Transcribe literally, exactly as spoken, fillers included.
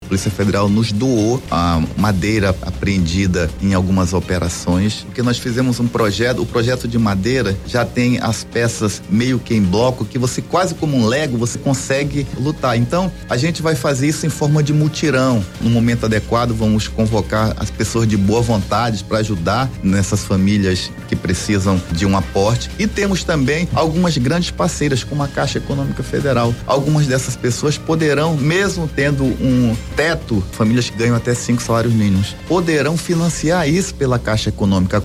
A Polícia Federal nos doou a madeira apreendida em algumas operações, porque nós fizemos um projeto, o projeto de madeira já tem as peças meio que em bloco, que você quase como um Lego, você consegue lutar. Então, a gente vai fazer isso em forma de mutirão. No momento adequado, vamos convocar as pessoas de boa vontade para ajudar nessas famílias que precisam de um aporte. E temos também algumas grandes parceiras, como a Caixa Econômica Federal. Algumas dessas pessoas poderão, mesmo tendo um teto, famílias que ganham até cinco salários mínimos, poderão financiar isso pela Caixa Econômica.